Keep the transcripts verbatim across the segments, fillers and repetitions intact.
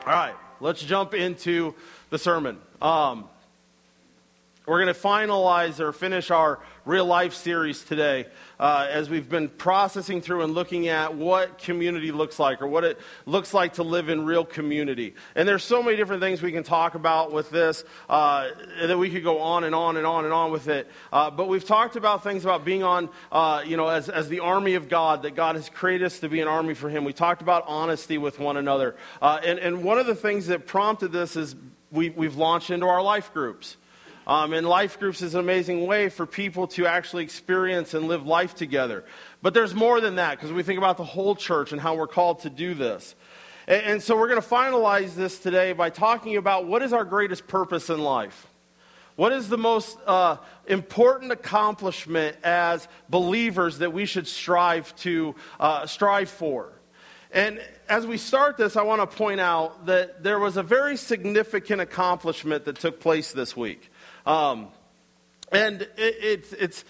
All right, let's jump into the sermon. Um, we're going to finalize or finish our real life series today uh, as we've been processing through and looking at what community looks like or what it looks like to live in real community. And there's so many different things we can talk about with this uh, that we could go on and on and on and on with it. Uh, but we've talked about things about being on, uh, you know, as, as the army of God, that God has created us to be an army for Him. We talked about honesty with one another. Uh, and, and one of the things that prompted this is we, we've launched into our life groups. Um, and life groups is an amazing way for people to actually experience and live life together. But there's more than that, because we think about the whole church and how we're called to do this. And, and so we're going to finalize this today by talking about what is our greatest purpose in life. What is the most uh, important accomplishment as believers that we should strive to uh, strive for? And as we start this, I want to point out that there was a very significant accomplishment that took place this week. Um, and it, it's it's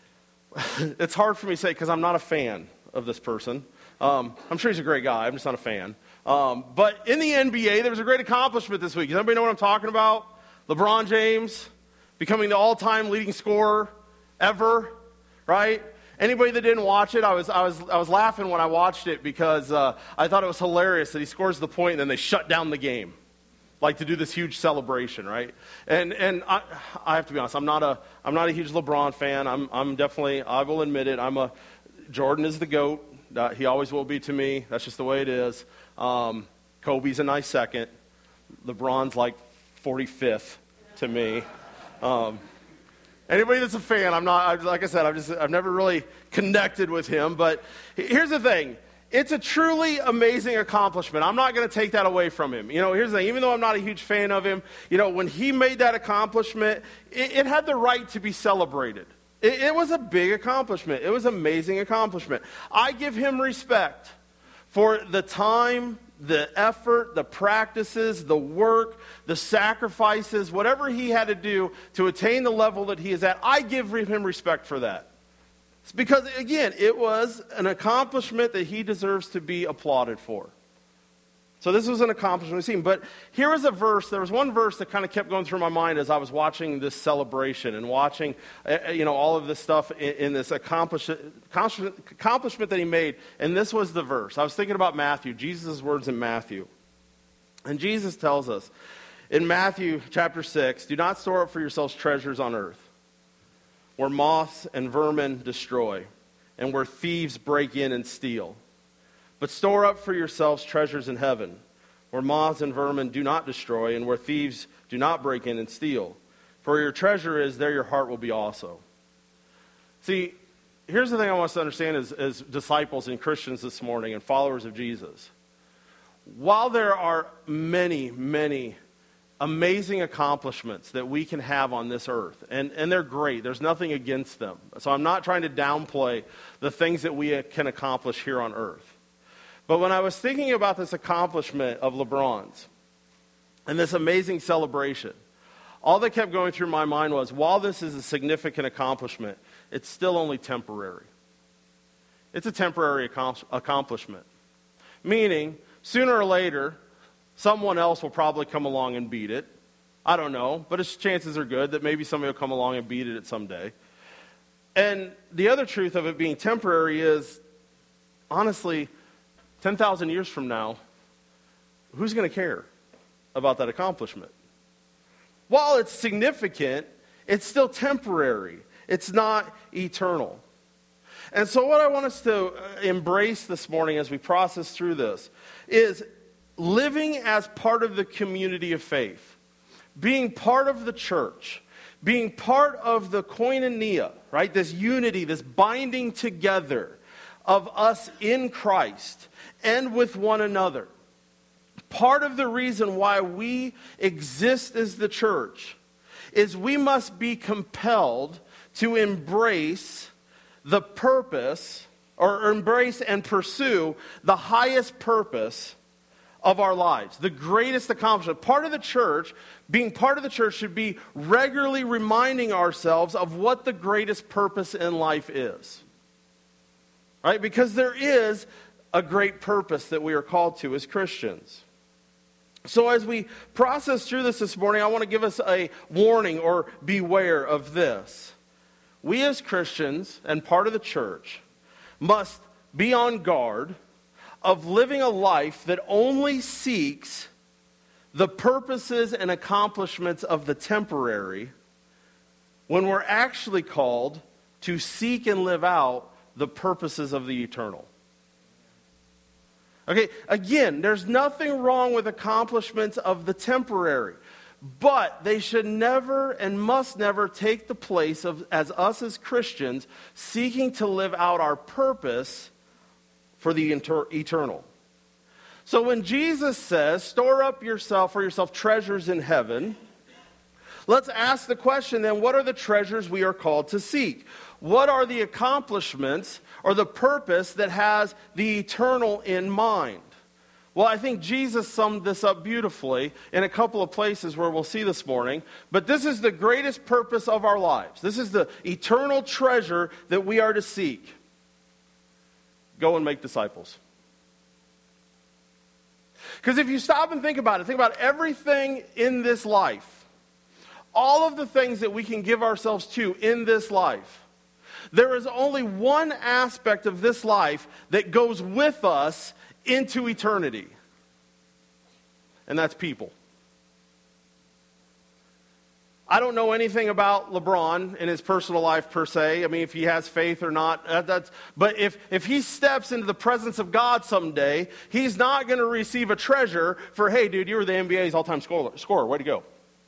it's hard for me to say because I'm not a fan of this person. Um, I'm sure he's a great guy. I'm just not a fan. Um, but in the N B A, there was a great accomplishment this week. Does anybody know what I'm talking about? LeBron James becoming the all-time leading scorer ever, right? Anybody that didn't watch it, I was I was I was laughing when I watched it because uh, I thought it was hilarious that he scores the point and then they shut down the game. Like to do this huge celebration, right? And and I, I have to be honest, I'm not a I'm not a huge LeBron fan. I'm I'm definitely, I will admit it. I'm a Jordan is the GOAT. Uh, he always will be to me. That's just the way it is. Um, Kobe's a nice second. LeBron's like forty-fifth to me. Um, anybody that's a fan, I'm not. I, like I said, I've just I've never really connected with him. But here's the thing. It's a truly amazing accomplishment. I'm not going to take that away from him. You know, here's the thing. Even though I'm not a huge fan of him, you know, when he made that accomplishment, it, it had the right to be celebrated. It, it was a big accomplishment. It was an amazing accomplishment. I give him respect for the time, the effort, the practices, the work, the sacrifices, whatever he had to do to attain the level that he is at. I give him respect for that. It's because, again, it was an accomplishment that he deserves to be applauded for. So this was an accomplishment we've seen. But here was a verse, there was one verse that kind of kept going through my mind as I was watching this celebration and watching, uh, you know, all of this stuff in, in this accomplish, accomplishment that he made. And this was the verse. I was thinking about Matthew, Jesus' words in Matthew. And Jesus tells us in Matthew chapter six, do not store up for yourselves treasures on earth, where moths and vermin destroy, and where thieves break in and steal. But store up for yourselves treasures in heaven, where moths and vermin do not destroy, and where thieves do not break in and steal. For where your treasure is, there your heart will be also. See, here's the thing I want us to understand as, as disciples and Christians this morning and followers of Jesus. While there are many, many amazing accomplishments that we can have on this earth, and, and they're great. There's nothing against them. So I'm not trying to downplay the things that we can accomplish here on earth. But when I was thinking about this accomplishment of LeBron's and this amazing celebration, all that kept going through my mind was, while this is a significant accomplishment, it's still only temporary. It's a temporary accomplishment. Meaning, sooner or later, someone else will probably come along and beat it. I don't know, but its chances are good that maybe somebody will come along and beat it someday. And the other truth of it being temporary is, honestly, ten thousand years from now, who's going to care about that accomplishment? While it's significant, it's still temporary. It's not eternal. And so what I want us to embrace this morning as we process through this is living as part of the community of faith, being part of the church, being part of the koinonia, right? This unity, this binding together of us in Christ and with one another. Part of the reason why we exist as the church is we must be compelled to embrace the purpose, or embrace and pursue the highest purpose of our lives, the greatest accomplishment. Part of the church, being part of the church, should be regularly reminding ourselves of what the greatest purpose in life is. Right? Because there is a great purpose that we are called to as Christians. So as we process through this this morning, I want to give us a warning or beware of this. We as Christians and part of the church must be on guard of living a life that only seeks the purposes and accomplishments of the temporary when we're actually called to seek and live out the purposes of the eternal. Okay, again, there's nothing wrong with accomplishments of the temporary, but they should never and must never take the place of, as us as Christians, seeking to live out our purpose for the inter- eternal. So when Jesus says, store up yourself for yourself treasures in heaven, let's ask the question then, what are the treasures we are called to seek? What are the accomplishments or the purpose that has the eternal in mind? Well, I think Jesus summed this up beautifully in a couple of places where we'll see this morning. But this is the greatest purpose of our lives. This is the eternal treasure that we are to seek. Go and make disciples. Because if you stop and think about it, think about everything in this life. All of the things that we can give ourselves to in this life. There is only one aspect of this life that goes with us into eternity. And that's people. I don't know anything about LeBron in his personal life per se. I mean, if he has faith or not. That, that's, but if, if he steps into the presence of God someday, he's not going to receive a treasure for, hey, dude, you were the N B A's all-time scorer. scorer. Way to go.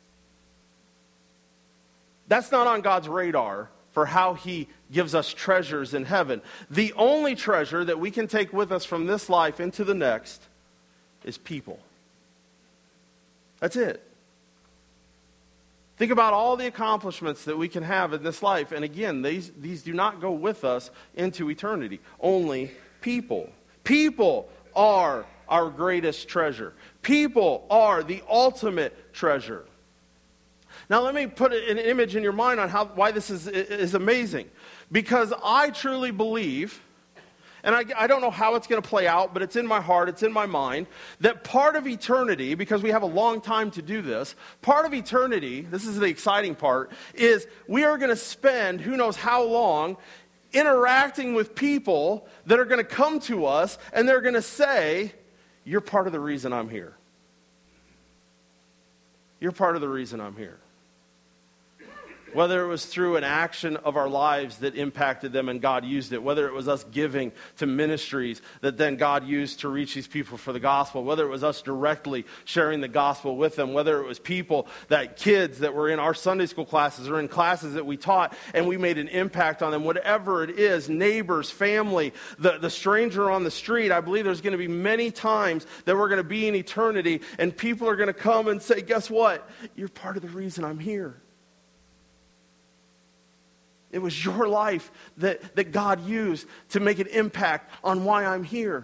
That's not on God's radar for how he gives us treasures in heaven. The only treasure that we can take with us from this life into the next is people. That's it. Think about all the accomplishments that we can have in this life. And again, these, these do not go with us into eternity. Only people. People are our greatest treasure. People are the ultimate treasure. Now let me put an image in your mind on how why this is, is amazing. Because I truly believe, and I, I don't know how it's going to play out, but it's in my heart, it's in my mind, that part of eternity, because we have a long time to do this, part of eternity, this is the exciting part, is we are going to spend who knows how long interacting with people that are going to come to us and they're going to say, you're part of the reason I'm here. You're part of the reason I'm here. Whether it was through an action of our lives that impacted them and God used it, whether it was us giving to ministries that then God used to reach these people for the gospel, whether it was us directly sharing the gospel with them, whether it was people, that kids that were in our Sunday school classes or in classes that we taught and we made an impact on them, whatever it is, neighbors, family, the, the stranger on the street. I believe there's going to be many times that we're going to be in eternity and people are going to come and say, guess what? You're part of the reason I'm here. It was your life that, that God used to make an impact on why I'm here.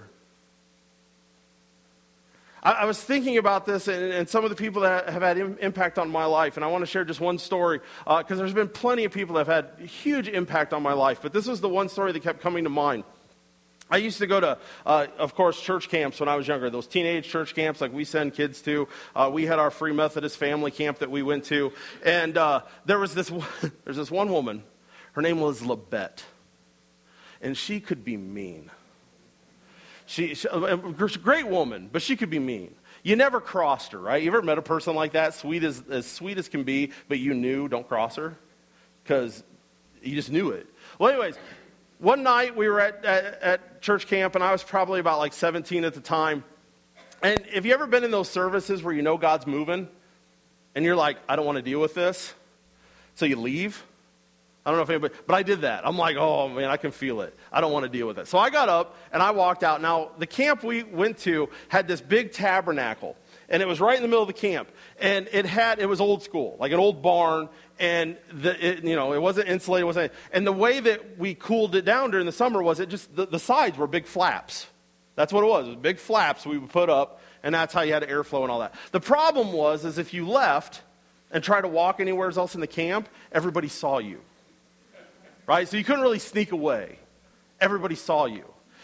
I, I was thinking about this and, and some of the people that have had im- impact on my life. And I want to share just one story because uh, there's been plenty of people that have had huge impact on my life. But this was the one story that kept coming to mind. I used to go to, uh, of course, church camps when I was younger. Those teenage church camps like we send kids to. Uh, we had our Free Methodist family camp that we went to. And uh, there was this, there's this one woman. Her name was Labette, and she could be mean. She, she a great woman, but she could be mean. You never crossed her, right? You ever met a person like that, sweet as, as sweet as can be, but you knew don't cross her? Because you just knew it. Well, anyways, one night we were at, at, at church camp, and I was probably about like seventeen at the time. And have you ever been in those services where you know God's moving, and you're like, I don't want to deal with this, so you leave? I don't know if anybody, but I did that. I'm like, oh man, I can feel it. I don't want to deal with it. So I got up and I walked out. Now, the camp we went to had this big tabernacle, and it was right in the middle of the camp. And it had, it was old school, like an old barn, and the, it, you know, it wasn't insulated, it wasn't. And the way that we cooled it down during the summer was it just the, the sides were big flaps. That's what it was. It was big flaps we would put up, and that's how you had airflow and all that. The problem was, is if you left and tried to walk anywhere else in the camp, everybody saw you. Right? So you couldn't really sneak away. Everybody saw you.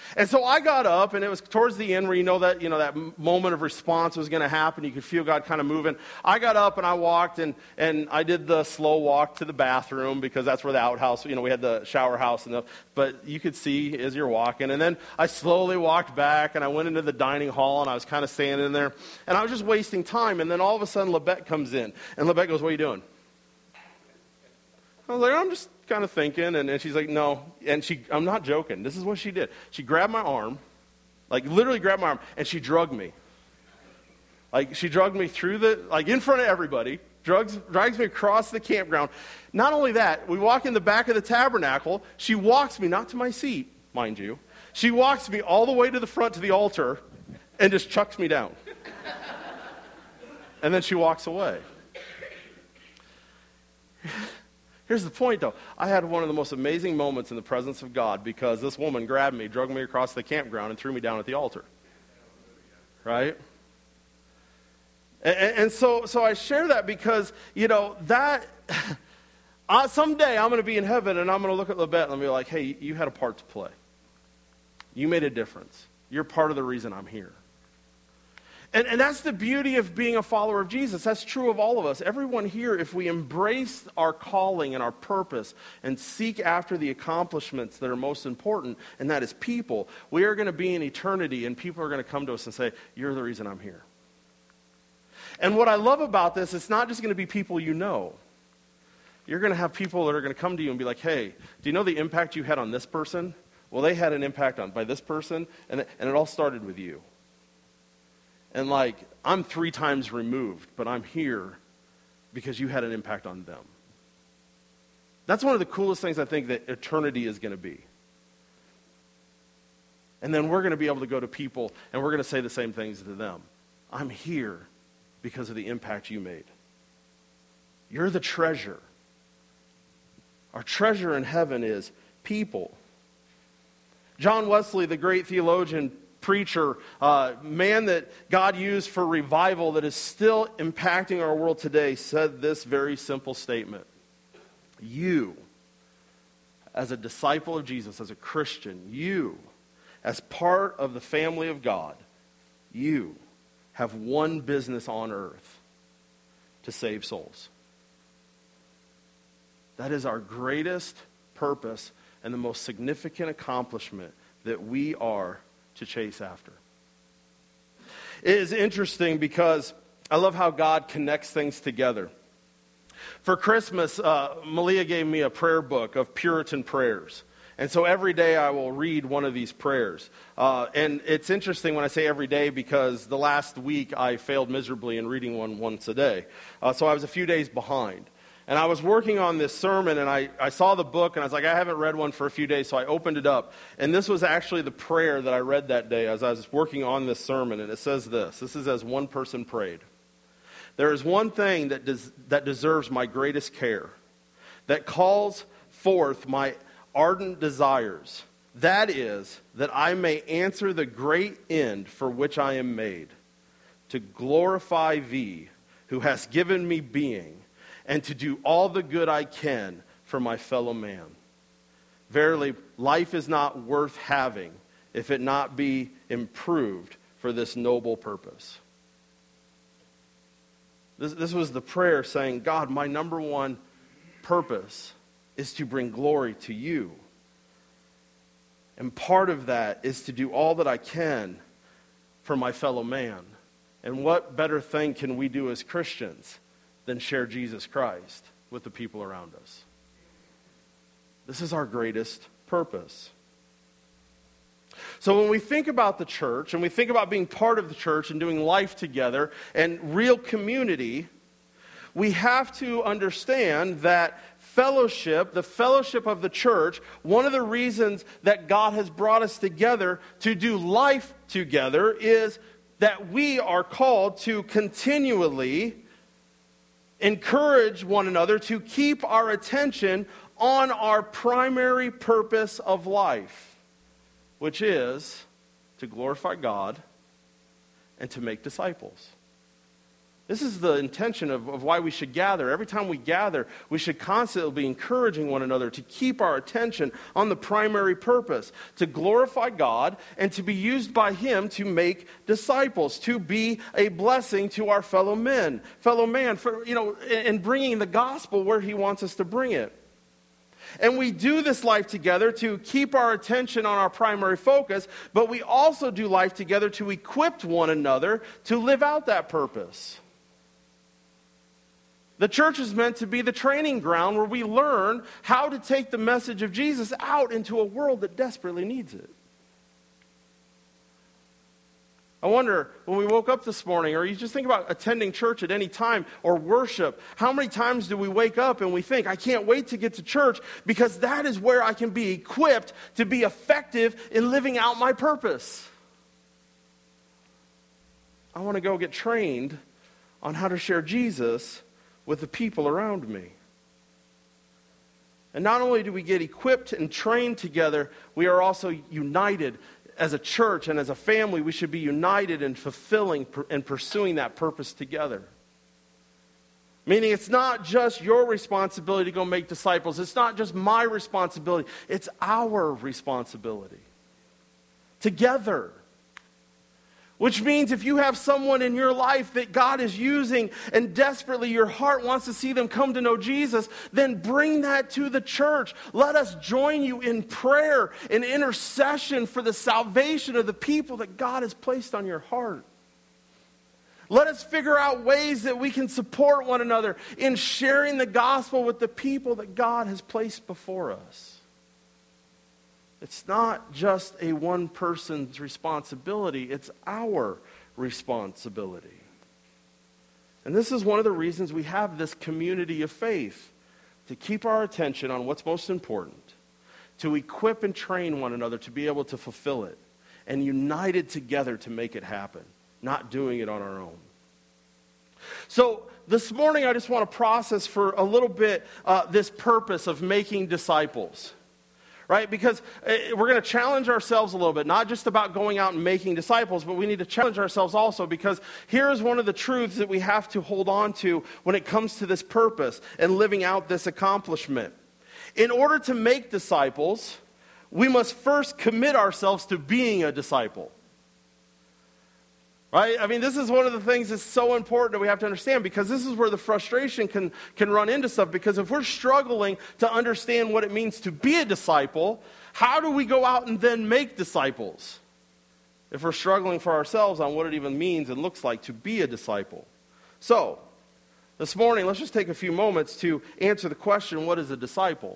And so I got up, and it was towards the end where you know that, you know, that moment of response was going to happen. You could feel God kind of moving. I got up and I walked, and, and I did the slow walk to the bathroom because that's where the outhouse, you know, we had the shower house, and the, but you could see as you're walking. And then I slowly walked back, and I went into the dining hall, and I was kind of standing in there, and I was just wasting time. And then all of a sudden, Lebet comes in, and Lebet goes, "What are you doing?" I was like, "I'm just kind of thinking," and, and she's like, "No," and she, I'm not joking, this is what she did. She grabbed my arm, like literally grabbed my arm, and she drugged me. Like, she drugged me through the, like in front of everybody, drugs, drags me across the campground. Not only that, we walk in the back of the tabernacle, she walks me, not to my seat, mind you, she walks me all the way to the front to the altar, and just chucks me down. And then she walks away. Here's the point, though. I had one of the most amazing moments in the presence of God because this woman grabbed me, dragged me across the campground, and threw me down at the altar. Right? And, and so, so I share that because, you know, that uh, someday I'm going to be in heaven, and I'm going to look at Lebet and be like, "Hey, you had a part to play. You made a difference. You're part of the reason I'm here." And, and that's the beauty of being a follower of Jesus. That's true of all of us. Everyone here, if we embrace our calling and our purpose and seek after the accomplishments that are most important, and that is people, we are going to be in eternity, and people are going to come to us and say, "You're the reason I'm here." And what I love about this, it's not just going to be people you know. You're going to have people that are going to come to you and be like, "Hey, do you know the impact you had on this person? Well, they had an impact on by this person, and it, and it all started with you. And like, I'm three times removed, but I'm here because you had an impact on them." That's one of the coolest things I think that eternity is going to be. And then we're going to be able to go to people and we're going to say the same things to them. "I'm here because of the impact you made. You're the treasure." Our treasure in heaven is people. John Wesley, the great theologian, preacher, uh, man that God used for revival that is still impacting our world today, said this very simple statement: "You, as a disciple of Jesus, as a Christian, you, as part of the family of God, you have one business on earth: to save souls." That is our greatest purpose and the most significant accomplishment that we are to chase after. It is interesting because I love how God connects things together. For Christmas, uh, Malia gave me a prayer book of Puritan prayers. And so every day I will read one of these prayers. Uh, and it's interesting when I say every day because the last week I failed miserably in reading one once a day. Uh, so I was a few days behind. And I was working on this sermon, and I, I saw the book, and I was like, I haven't read one for a few days, so I opened it up. And this was actually the prayer that I read that day as I was working on this sermon, and it says this. This is as one person prayed. "There is one thing that, des- that deserves my greatest care, that calls forth my ardent desires. That is, that I may answer the great end for which I am made, to glorify Thee, who hast given me being, and to do all the good I can for my fellow man. Verily, life is not worth having if it not be improved for this noble purpose." This, this was the prayer saying, "God, my number one purpose is to bring glory to you. And part of that is to do all that I can for my fellow man. And what better thing can we do as Christians than share Jesus Christ with the people around us?" This is our greatest purpose. So when we think about the church, and we think about being part of the church and doing life together and real community, we have to understand that fellowship, the fellowship of the church, one of the reasons that God has brought us together to do life together is that we are called to continually encourage one another to keep our attention on our primary purpose of life, which is to glorify God and to make disciples. This is the intention of, of why we should gather. Every time we gather, we should constantly be encouraging one another to keep our attention on the primary purpose, to glorify God and to be used by Him to make disciples, to be a blessing to our fellow men, fellow man, for, you know, and bringing the gospel where He wants us to bring it. And we do this life together to keep our attention on our primary focus, but we also do life together to equip one another to live out that purpose. The church is meant to be the training ground where we learn how to take the message of Jesus out into a world that desperately needs it. I wonder, when we woke up this morning, or you just think about attending church at any time, or worship, how many times do we wake up and we think, I can't wait to get to church because that is where I can be equipped to be effective in living out my purpose. I want to go get trained on how to share Jesus with the people around me. And not only do we get equipped and trained together, we are also united as a church and as a family. We should be united in fulfilling and pursuing that purpose together. Meaning it's not just your responsibility to go make disciples. It's not just my responsibility. It's our responsibility. Together. Which means if you have someone in your life that God is using and desperately your heart wants to see them come to know Jesus, then bring that to the church. Let us join you in prayer and intercession for the salvation of the people that God has placed on your heart. Let us figure out ways that we can support one another in sharing the gospel with the people that God has placed before us. It's not just a one person's responsibility, it's our responsibility. And this is one of the reasons we have this community of faith, to keep our attention on what's most important, to equip and train one another to be able to fulfill it, and united together to make it happen, not doing it on our own. So this morning I just want to process for a little bit uh, this purpose of making disciples. Right? Because we're going to challenge ourselves a little bit, not just about going out and making disciples, but we need to challenge ourselves also, because here is one of the truths that we have to hold on to when it comes to this purpose and living out this accomplishment. In order to make disciples, we must first commit ourselves to being a disciple. Right? I mean, this is one of the things that's so important that we have to understand, because this is where the frustration can, can run into stuff. Because if we're struggling to understand what it means to be a disciple, how do we go out and then make disciples? If we're struggling for ourselves on what it even means and looks like to be a disciple. So, this morning, let's just take a few moments to answer the question, what is a disciple?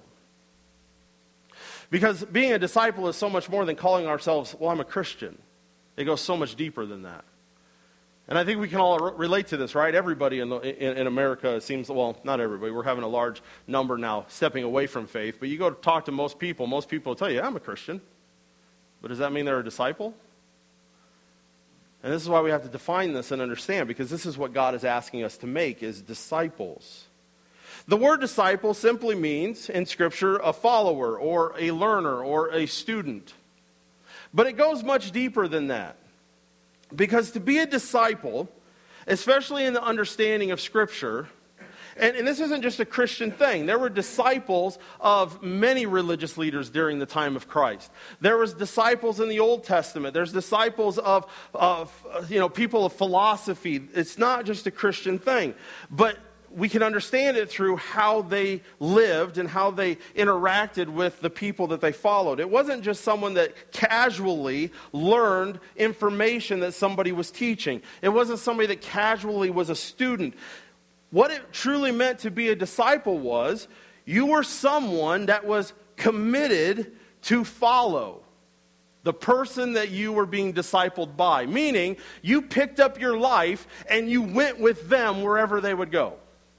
Because being a disciple is so much more than calling ourselves, well, I'm a Christian. It goes so much deeper than that. And I think we can all re- relate to this, right? Everybody in, the, in, in America, it seems, well, not everybody. We're having a large number now stepping away from faith. But you go to talk to most people, most people will tell you, yeah, I'm a Christian. But does that mean they're a disciple? And this is why we have to define this and understand, because this is what God is asking us to make, is disciples. The word disciple simply means, in Scripture, a follower or a learner or a student. But it goes much deeper than that. Because to be a disciple, especially in the understanding of Scripture, and, and this isn't just a Christian thing. There were disciples of many religious leaders during the time of Christ. There was disciples in the Old Testament. There's disciples of, of you know, people of philosophy. It's not just a Christian thing. But we can understand it through how they lived and how they interacted with the people that they followed. It wasn't just someone that casually learned information that somebody was teaching. It wasn't somebody that casually was a student. What it truly meant to be a disciple was, you were someone that was committed to follow the person that you were being discipled by. Meaning, you picked up your life and you went with them wherever they would go.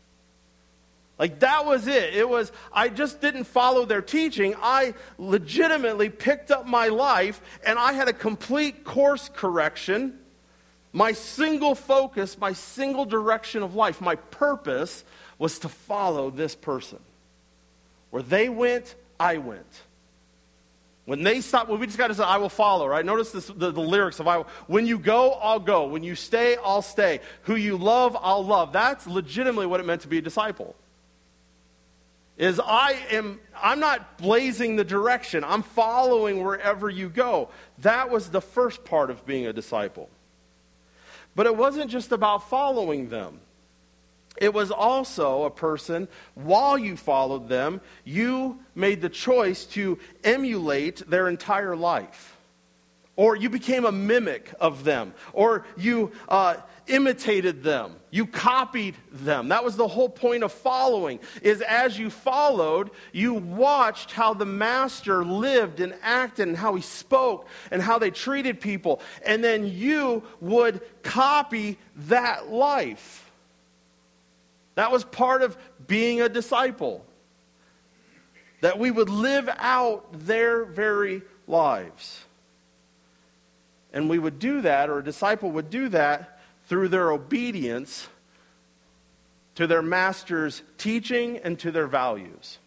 Like, that was it. It was, I just didn't follow their teaching. I legitimately picked up my life and I had a complete course correction. My single focus, my single direction of life, my purpose was to follow this person. Where they went, I went. When they stop, well, we just got to say, I will follow, right? Notice this, the, the lyrics of I will. When you go, I'll go. When you stay, I'll stay. Who you love, I'll love. That's legitimately what it meant to be a disciple. Is I am, I'm not blazing the direction. I'm following wherever you go. That was the first part of being a disciple. But it wasn't just about following them. It was also a person, while you followed them, you made the choice to emulate their entire life. Or you became a mimic of them. Or you uh, imitated them. You copied them. That was the whole point of following, is as you followed, you watched how the master lived and acted and how he spoke and how they treated people. And then you would copy that life. That was part of being a disciple. That we would live out their very lives. And we would do that, or a disciple would do that, through their obedience to their master's teaching and to their values.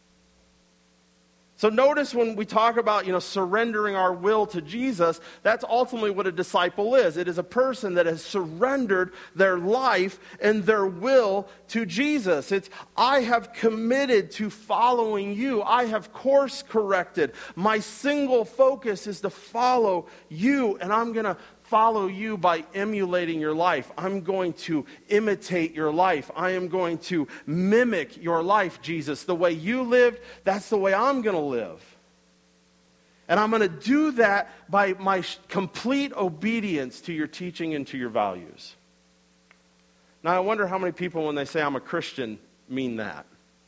So notice when we talk about, you know, surrendering our will to Jesus, that's ultimately what a disciple is. It is a person that has surrendered their life and their will to Jesus. It's, I have committed to following you. I have course corrected. My single focus is to follow you, and I'm going to follow you by emulating your life. I'm going to imitate your life. I am going to mimic your life, Jesus. The way you lived, that's the way I'm going to live. And I'm going to do that by my complete obedience to your teaching and to your values. Now, I wonder how many people, when they say I'm a Christian, mean that.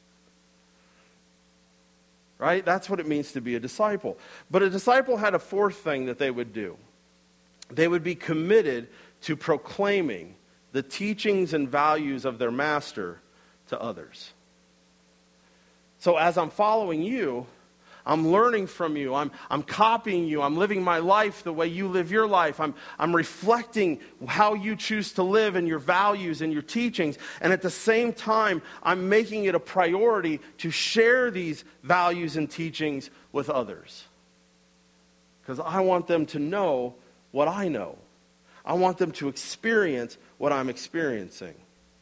Right? That's what it means to be a disciple. But a disciple had a fourth thing that they would do. They would be committed to proclaiming the teachings and values of their master to others. So as I'm following you, I'm learning from you. I'm, I'm copying you. I'm living my life the way you live your life. I'm, I'm reflecting how you choose to live and your values and your teachings. And at the same time, I'm making it a priority to share these values and teachings with others. Because I want them to know what I know. I want them to experience what I'm experiencing.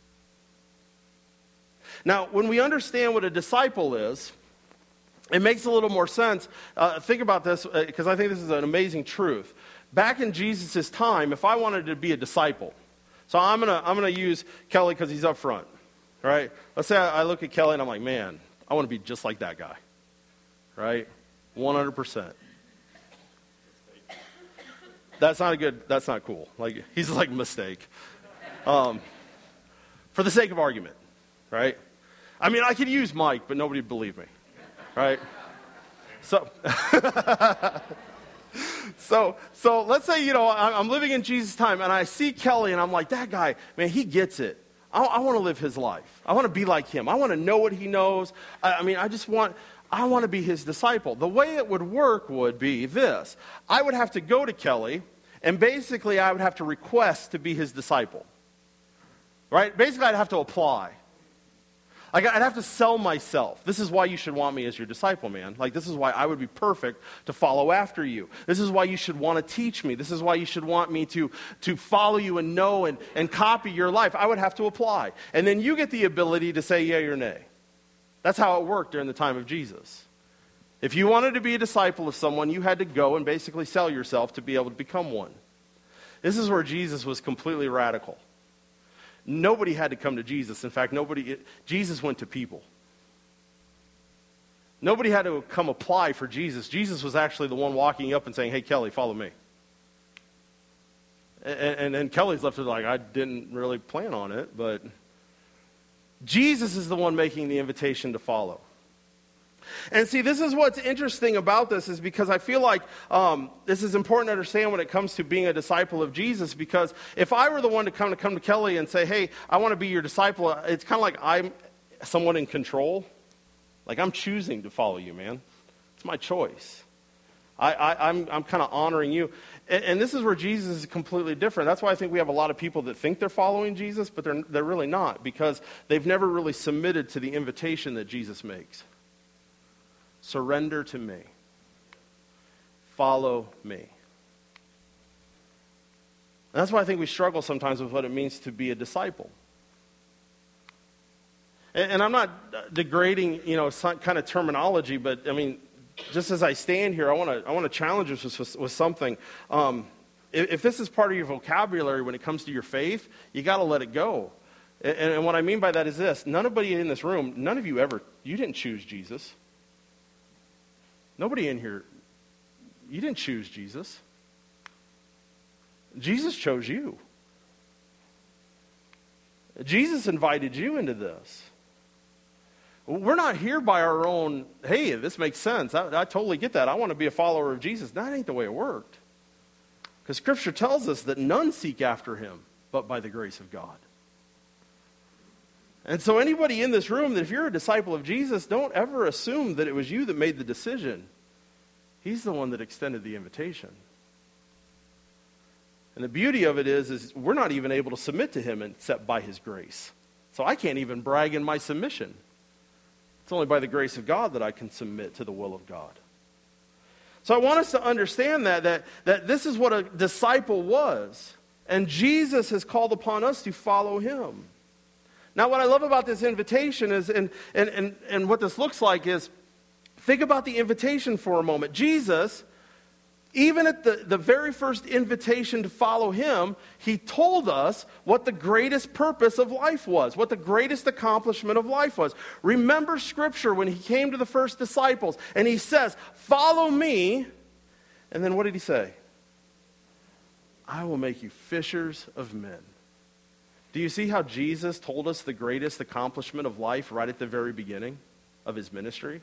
Now, when we understand what a disciple is, it makes a little more sense. Uh, think about this, because uh, I think this is an amazing truth. Back in Jesus' time, if I wanted to be a disciple, so I'm gonna I'm gonna use Kelly because he's up front, right? Let's say I, I look at Kelly and I'm like, man, I want to be just like that guy, right? one hundred percent. That's not a good, that's not cool. Like, he's like, mistake. Um, for the sake of argument, right? I mean, I could use Mike, but nobody would believe me, right? So, so, so let's say, you know, I'm living in Jesus' time, and I see Kelly, and I'm like, that guy, man, he gets it. I, I want to live his life. I want to be like him. I want to know what he knows. I, I mean, I just want... I want to be his disciple. The way it would work would be this. I would have to go to Kelly, and basically I would have to request to be his disciple. Right? Basically I'd have to apply. Like, I'd have to sell myself. This is why you should want me as your disciple, man. Like, this is why I would be perfect to follow after you. This is why you should want to teach me. This is why you should want me to, to follow you and know and, and copy your life. I would have to apply. And then you get the ability to say yay or nay. That's how it worked during the time of Jesus. If you wanted to be a disciple of someone, you had to go and basically sell yourself to be able to become one. This is where Jesus was completely radical. Nobody had to come to Jesus. In fact, nobody. Jesus went to people. Nobody had to come apply for Jesus. Jesus was actually the one walking up and saying, hey, Kelly, follow me. And, and, and Kelly's left it like, I didn't really plan on it, but... Jesus is the one making the invitation to follow. And see, this is what's interesting about this, is because I feel like um, this is important to understand when it comes to being a disciple of Jesus, because if I were the one to come to come to Kelly and say, hey, I want to be your disciple, it's kind of like I'm somewhat in control. Like, I'm choosing to follow you, man. It's my choice. I, I, I'm, I'm kind of honoring you. And, and this is where Jesus is completely different. That's why I think we have a lot of people that think they're following Jesus, but they're, they're really not, because they've never really submitted to the invitation that Jesus makes. Surrender to me. follow me. And that's why I think we struggle sometimes with what it means to be a disciple. And, and I'm not degrading, you know, some kind of terminology, but I mean, just as I stand here, I want to I want to challenge us with, with something. Um, if, if this is part of your vocabulary when it comes to your faith, you got to let it go. And, and what I mean by that is this: nobody in this room, none of you ever, you didn't choose Jesus. Nobody in here, you didn't choose Jesus. Jesus chose you. Jesus invited you into this. We're not here by our own, hey, this makes sense. I, I totally get that. I want to be a follower of Jesus. That ain't the way it worked. Because Scripture tells us that none seek after him, but by the grace of God. And so anybody in this room, that if you're a disciple of Jesus, don't ever assume that it was you that made the decision. He's the one that extended the invitation. And the beauty of it is, is we're not even able to submit to him except by his grace. So I can't even brag in my submission. It's only by the grace of God that I can submit to the will of God. So I want us to understand that, that, that this is what a disciple was. And Jesus has called upon us to follow him. Now what I love about this invitation is, and, and, and, and what this looks like is, think about the invitation for a moment. Jesus, even at the, the very first invitation to follow him, he told us what the greatest purpose of life was, what the greatest accomplishment of life was. Remember Scripture when he came to the first disciples, and he says, follow me, and then what did he say? I will make you fishers of men. Do you see how Jesus told us the greatest accomplishment of life right at the very beginning of his ministry?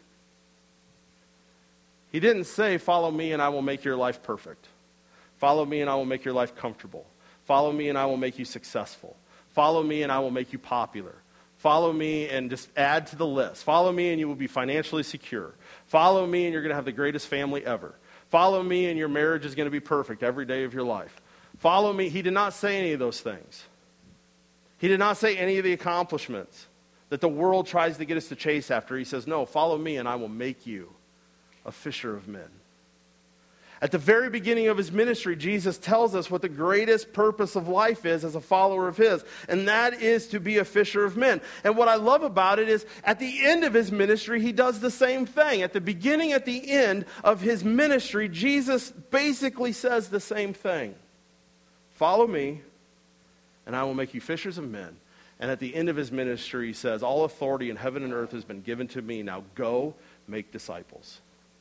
He didn't say, follow me and I will make your life perfect. Follow me and I will make your life comfortable. Follow me and I will make you successful. Follow me and I will make you popular. Follow me and just add to the list. Follow me and you will be financially secure. Follow me and you're going to have the greatest family ever. Follow me and your marriage is going to be perfect every day of your life. Follow me. He did not say any of those things. He did not say any of the accomplishments that the world tries to get us to chase after. He says, no, follow me and I will make you a fisher of men. At the very beginning of his ministry, Jesus tells us what the greatest purpose of life is as a follower of his, and that is to be a fisher of men. And what I love about it is, at the end of his ministry, he does the same thing. At the beginning, at the end of his ministry, Jesus basically says the same thing. Follow me, and I will make you fishers of men. And at the end of his ministry, he says, all authority in heaven and earth has been given to me. Now go make disciples.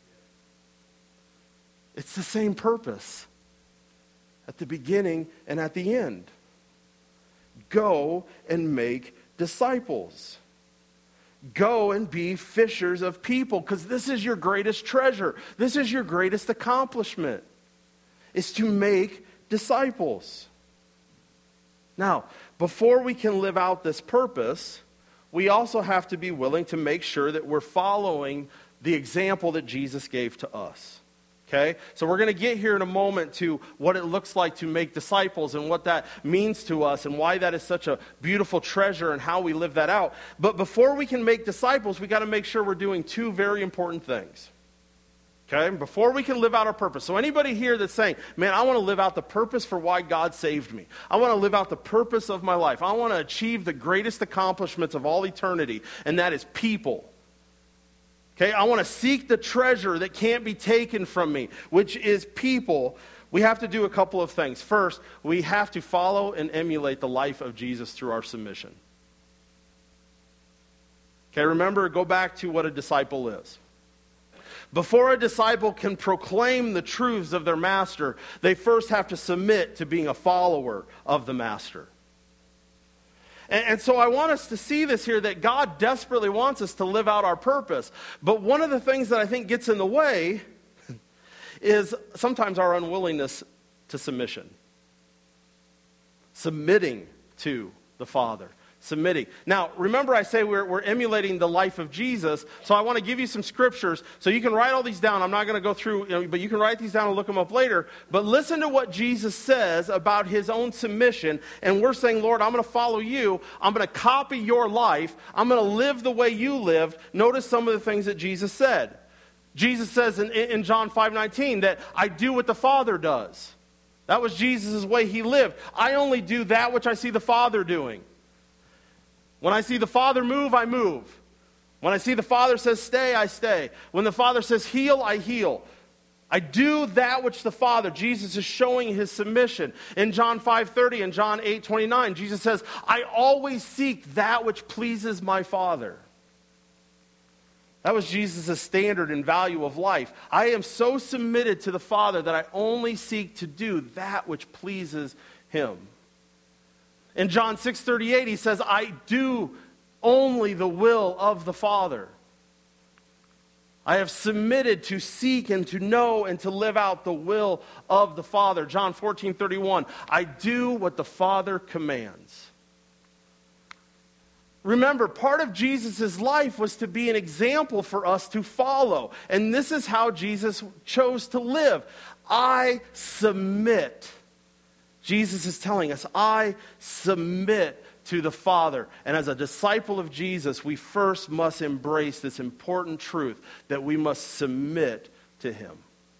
It's the same purpose at the beginning and at the end. Go and make disciples. Go and be fishers of people, because this is your greatest treasure. This is your greatest accomplishment, is to make disciples. Now, before we can live out this purpose, we also have to be willing to make sure that we're following the example that Jesus gave to us. Okay? So we're going to get here in a moment to what it looks like to make disciples and what that means to us and why that is such a beautiful treasure and how we live that out. But before we can make disciples, we got to make sure we're doing two very important things. Okay? Before we can live out our purpose. So anybody here that's saying, man, I want to live out the purpose for why God saved me. I want to live out the purpose of my life. I want to achieve the greatest accomplishments of all eternity, and that is people. Okay, I want to seek the treasure that can't be taken from me, which is people. We have to do a couple of things. First, we have to follow and emulate the life of Jesus through our submission. Okay, remember, go back to what a disciple is. Before a disciple can proclaim the truths of their master, they first have to submit to being a follower of the master. And, and so I want us to see this here, that God desperately wants us to live out our purpose. But one of the things that I think gets in the way is sometimes our unwillingness to submission. Submitting to the Father. Submitting. Now, remember I say we're, we're emulating the life of Jesus, so I want to give you some scriptures, so you can write all these down. I'm not going to go through, you know, but you can write these down and look them up later. But listen to what Jesus says about his own submission, and we're saying, Lord, I'm going to follow you. I'm going to copy your life. I'm going to live the way you lived. Notice some of the things that Jesus said. Jesus says in, in John five nineteen that I do what the Father does. That was Jesus' way he lived. I only do that which I see the Father doing. When I see the Father move, I move. When I see the Father says stay, I stay. When the Father says heal, I heal. I do that which the Father. Jesus is showing his submission. In John five thirty and John eight twenty-nine, Jesus says, I always seek that which pleases my Father. That was Jesus' standard and value of life. I am so submitted to the Father that I only seek to do that which pleases him. In John six thirty-eight, he says, I do only the will of the Father. I have submitted to seek and to know and to live out the will of the Father. John fourteen thirty-one, I do what the Father commands. Remember, part of Jesus' life was to be an example for us to follow. And this is how Jesus chose to live. I submit. Jesus is telling us, I submit to the Father. And as a disciple of Jesus, we first must embrace this important truth that we must submit to him.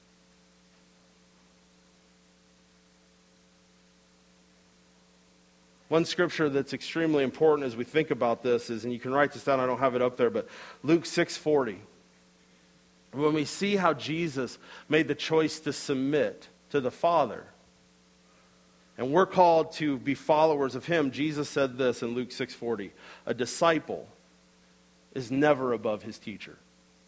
One scripture that's extremely important as we think about this is, and you can write this down, I don't have it up there, but Luke six forty. When we see how Jesus made the choice to submit to the Father, and we're called to be followers of him, Jesus said this in Luke six forty, a disciple is never above his teacher.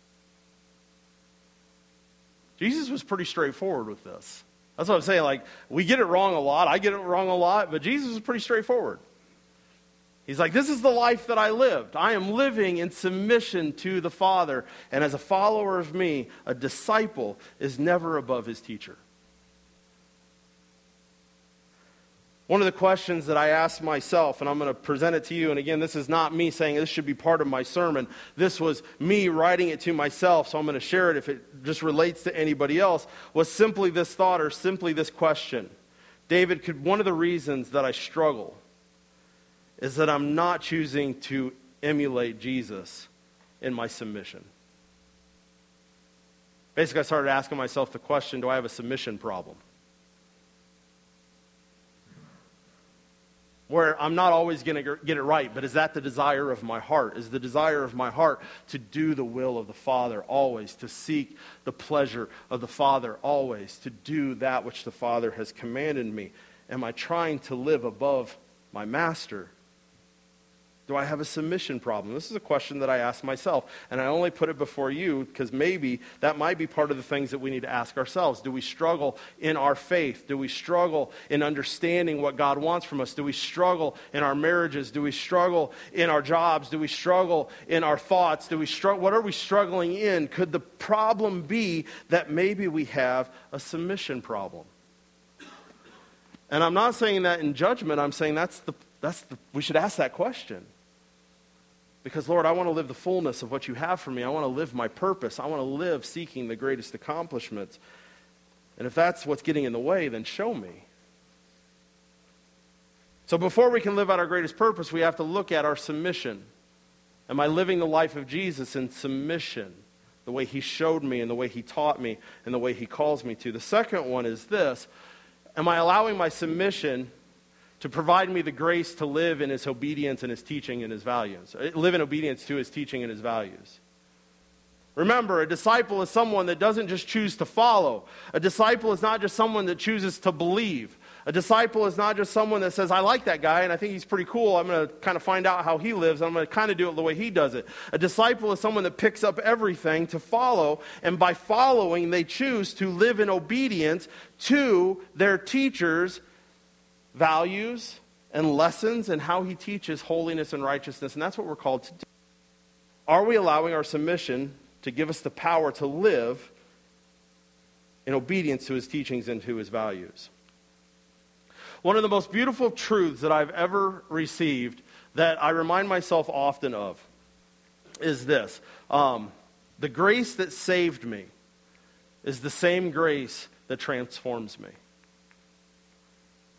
Jesus was pretty straightforward with this. That's what I'm saying. Like, we get it wrong a lot. I get it wrong a lot, but Jesus was pretty straightforward. He's like, this is the life that I lived. I am living in submission to the Father. And as a follower of me, a disciple is never above his teacher. One of the questions that I asked myself, and I'm going to present it to you, and again, this is not me saying this should be part of my sermon. This was me writing it to myself, so I'm going to share it if it just relates to anybody else, was simply this thought or simply this question. David, could one of the reasons that I struggle is that I'm not choosing to emulate Jesus in my submission. Basically, I started asking myself the question, do I have a submission problem? Where I'm not always going to get it right, but is that the desire of my heart? Is the desire of my heart to do the will of the Father always, to seek the pleasure of the Father always, to do that which the Father has commanded me? Am I trying to live above my Master? Do I have a submission problem? This is a question that I ask myself, and I only put it before you because maybe that might be part of the things that we need to ask ourselves. Do we struggle in our faith? Do we struggle in understanding what God wants from us? Do we struggle in our marriages? Do we struggle in our jobs? Do we struggle in our thoughts? Do we struggle? What are we struggling in? Could the problem be that maybe we have a submission problem? And I'm not saying that in judgment. I'm saying that's the that's the, we should ask that question. Because, Lord, I want to live the fullness of what you have for me. I want to live my purpose. I want to live seeking the greatest accomplishments. And if that's what's getting in the way, then show me. So before we can live out our greatest purpose, we have to look at our submission. Am I living the life of Jesus in submission? The way he showed me and the way he taught me and the way he calls me to. The second one is this. Am I allowing my submission to provide me the grace to live in his obedience and his teaching and his values? Live in obedience to his teaching and his values. Remember, a disciple is someone that doesn't just choose to follow. A disciple is not just someone that chooses to believe. A disciple is not just someone that says, I like that guy and I think he's pretty cool. I'm going to kind of find out how he lives. I'm going to kind of do it the way he does it. A disciple is someone that picks up everything to follow, and by following, they choose to live in obedience to their teachers' values and lessons and how he teaches holiness and righteousness. And that's what we're called to do. Are we allowing our submission to give us the power to live in obedience to his teachings and to his values? One of the most beautiful truths that I've ever received that I remind myself often of is this. Um, the grace that saved me is the same grace that transforms me.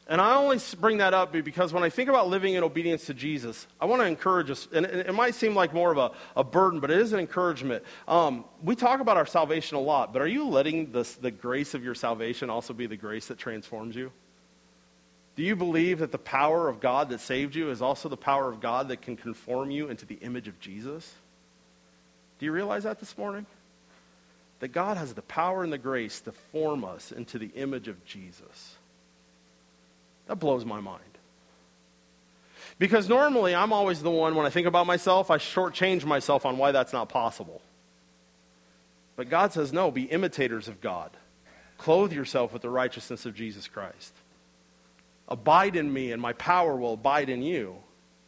And I only bring that up because when I think about living in obedience to Jesus, I want to encourage us, and it might seem like more of a, a burden, but it is an encouragement. Um, we talk about our salvation a lot, but are you letting this, the grace of your salvation also be the grace that transforms you? Do you believe that the power of God that saved you is also the power of God that can conform you into the image of Jesus? Do you realize that this morning? That God has the power and the grace to form us into the image of Jesus. That blows my mind. Because normally I'm always the one, when I think about myself, I shortchange myself on why that's not possible. But God says, no, be imitators of God. Clothe yourself with the righteousness of Jesus Christ. Abide in me, and my power will abide in you.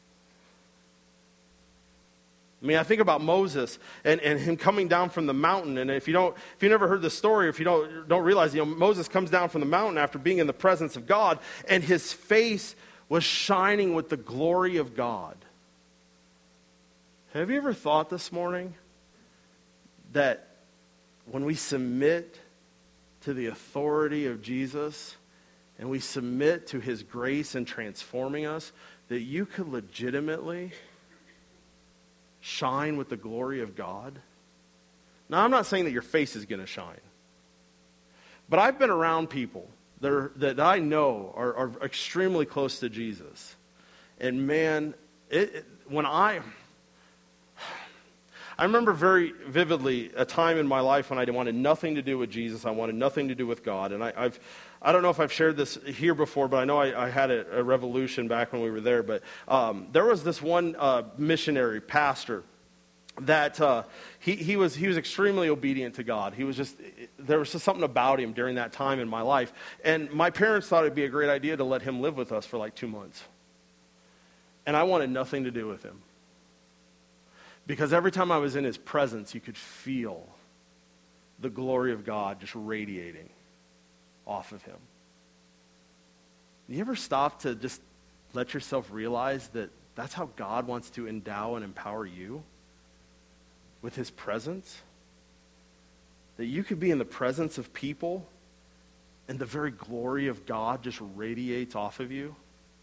I mean, I think about Moses and, and him coming down from the mountain. And if you don't, if you never heard the story, if you don't don't realize, you know, Moses comes down from the mountain after being in the presence of God, and his face was shining with the glory of God. Have you ever thought this morning that when we submit to the authority of Jesus and we submit to his grace in transforming us, that you could legitimately shine with the glory of God? Now, I'm not saying that your face is going to shine. But I've been around people that, are, that I know are, are extremely close to Jesus. And man, it, it, when I... I remember very vividly a time in my life when I wanted nothing to do with Jesus. I wanted nothing to do with God. And I, I've, I don't know if I've shared this here before, but I know I, I had a, a revolution back when we were there. But um, there was this one uh, missionary pastor that uh, he, he was he was extremely obedient to God. He was just, there was just something about him during that time in my life. And my parents thought it'd be a great idea to let him live with us for like two months. And I wanted nothing to do with him. Because every time I was in his presence, you could feel the glory of God just radiating off of him. You ever stop to just let yourself realize that that's how God wants to endow and empower you? With his presence? That you could be in the presence of people and the very glory of God just radiates off of you?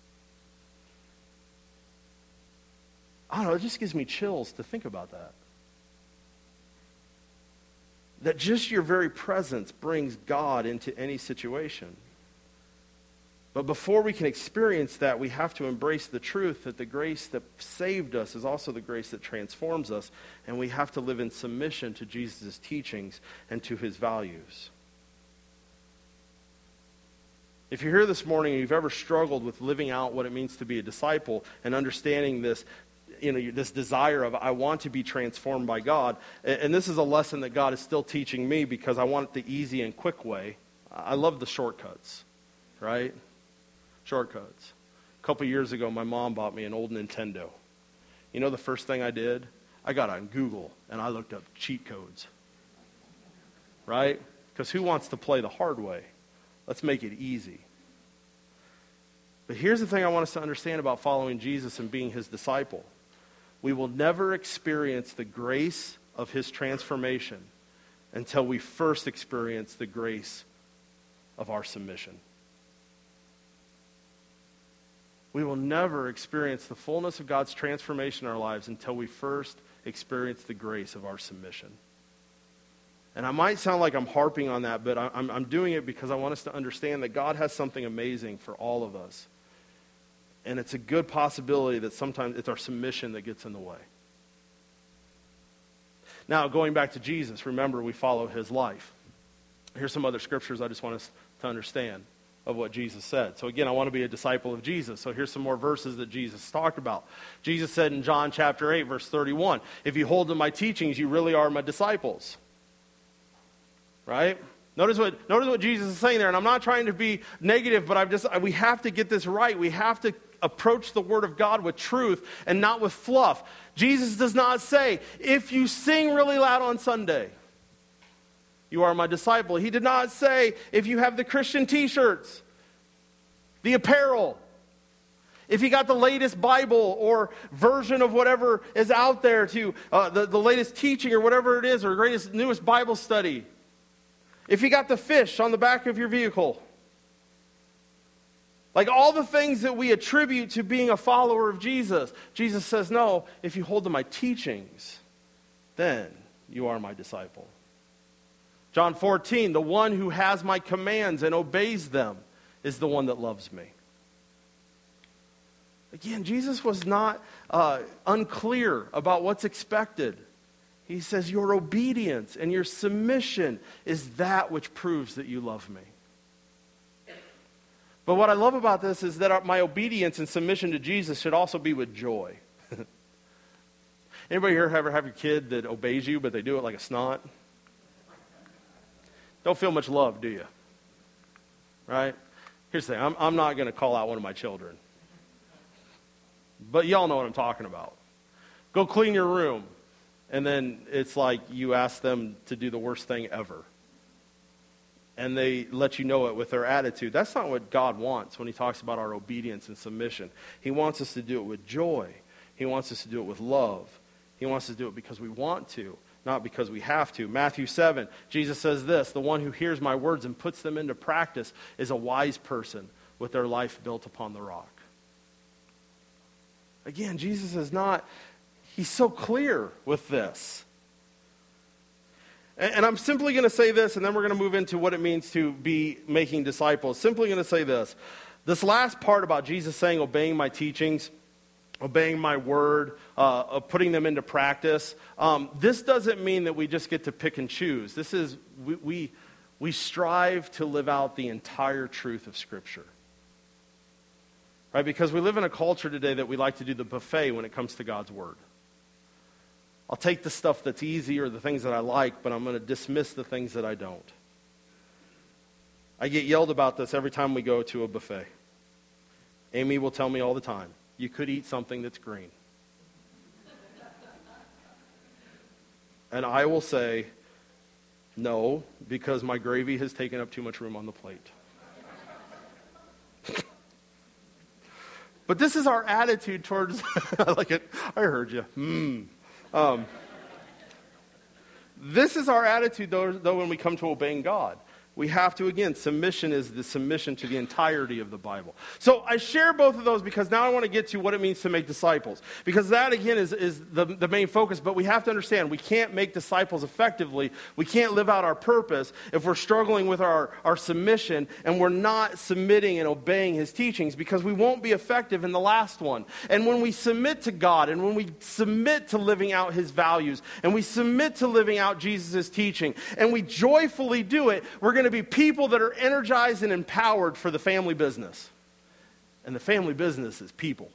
I don't know, it just gives me chills to think about that. That just your very presence brings God into any situation. But before we can experience that, we have to embrace the truth that the grace that saved us is also the grace that transforms us, and we have to live in submission to Jesus' teachings and to his values. If you're here this morning and you've ever struggled with living out what it means to be a disciple and understanding this, you know, this desire of, I want to be transformed by God. And this is a lesson that God is still teaching me because I want it the easy and quick way. I love the shortcuts, right? Shortcuts. A couple years ago, my mom bought me an old Nintendo. You know the first thing I did? I got on Google and I looked up cheat codes, right? Because who wants to play the hard way? Let's make it easy. But here's the thing I want us to understand about following Jesus and being his disciple. We will never experience the grace of his transformation until we first experience the grace of our submission. We will never experience the fullness of God's transformation in our lives until we first experience the grace of our submission. And I might sound like I'm harping on that, but I'm, I'm doing it because I want us to understand that God has something amazing for all of us. And it's a good possibility that sometimes it's our submission that gets in the way. Now, going back to Jesus, remember we follow his life. Here's some other scriptures I just want us to understand of what Jesus said. So again, I want to be a disciple of Jesus. So here's some more verses that Jesus talked about. Jesus said in John chapter eight, verse thirty-one, if you hold to my teachings, you really are my disciples. Right? Notice what, notice what Jesus is saying there, and I'm not trying to be negative, but I've just, we have to get this right. We have to approach the Word of God with truth and not with fluff. Jesus does not say, if you sing really loud on Sunday, you are my disciple. He did not say, if you have the Christian t-shirts, the apparel, if you got the latest Bible or version of whatever is out there, to uh, the, the latest teaching or whatever it is, or greatest, newest Bible study, if you got the fish on the back of your vehicle, Like all the things that we attribute to being a follower of Jesus. Jesus says, no, if you hold to my teachings, then you are my disciple. John fourteen, the one who has my commands and obeys them is the one that loves me. Again, Jesus was not uh, unclear about what's expected. He says your obedience and your submission is that which proves that you love me. But what I love about this is that our, my obedience and submission to Jesus should also be with joy. Anybody here ever have your kid that obeys you, but they do it like a snot? Don't feel much love, do you? Right? Here's the thing. I'm, I'm not going to call out one of my children. But y'all know what I'm talking about. Go clean your room. And then it's like you ask them to do the worst thing ever. And they let you know it with their attitude. That's not what God wants when he talks about our obedience and submission. He wants us to do it with joy. He wants us to do it with love. He wants us to do it because we want to, not because we have to. Matthew seven, Jesus says this, the one who hears my words and puts them into practice is a wise person with their life built upon the rock. Again, Jesus is not, he's so clear with this. And I'm simply going to say this, and then we're going to move into what it means to be making disciples. Simply going to say this. This last part about Jesus saying, obeying my teachings, obeying my word, uh, of putting them into practice, um, this doesn't mean that we just get to pick and choose. This is, we, we, we strive to live out the entire truth of Scripture. Right? Because we live in a culture today that we like to do the buffet when it comes to God's word. I'll take the stuff that's easy or the things that I like, but I'm going to dismiss the things that I don't. I get yelled about this every time we go to a buffet. Amy will tell me all the time, you could eat something that's green. And I will say, no, because my gravy has taken up too much room on the plate. But this is our attitude towards, I like it, I heard you, hmm. Um, this is our attitude, though, though, when we come to obeying God. We have to, again, submission is the submission to the entirety of the Bible. So I share both of those because now I want to get to what it means to make disciples. Because that, again, is, is the, the main focus. But we have to understand, we can't make disciples effectively. We can't live out our purpose if we're struggling with our, our submission and we're not submitting and obeying his teachings, because we won't be effective in the last one. And when we submit to God and when we submit to living out his values and we submit to living out Jesus' teaching and we joyfully do it, we're going to be people that are energized and empowered for the family business. And the family business is people.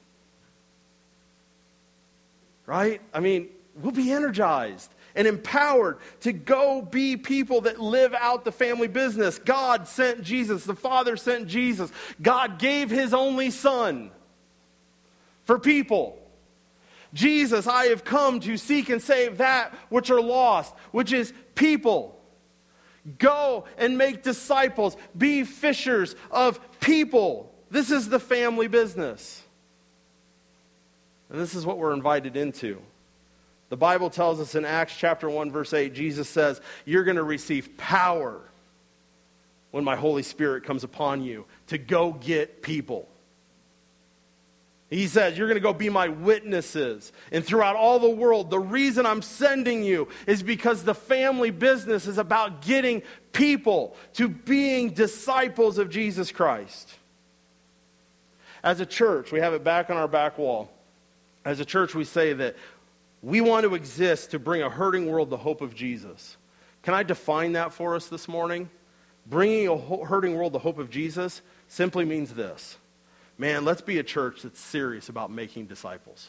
Right? I mean, we'll be energized and empowered to go be people that live out the family business. God sent Jesus. The Father sent Jesus. God gave his only Son for people. Jesus, I have come to seek and save that which are lost, which is people. Go and make disciples. Be fishers of people. This is the family business. And this is what we're invited into. The Bible tells us in Acts chapter one, verse eight, Jesus says, you're going to receive power when my Holy Spirit comes upon you to go get people. He says, you're going to go be my witnesses. And throughout all the world, the reason I'm sending you is because the family business is about getting people to being disciples of Jesus Christ. As a church, we have it back on our back wall. As a church, we say that we want to exist to bring a hurting world the hope of Jesus. Can I define that for us this morning? Bringing a hurting world the hope of Jesus simply means this. Man, let's be a church that's serious about making disciples.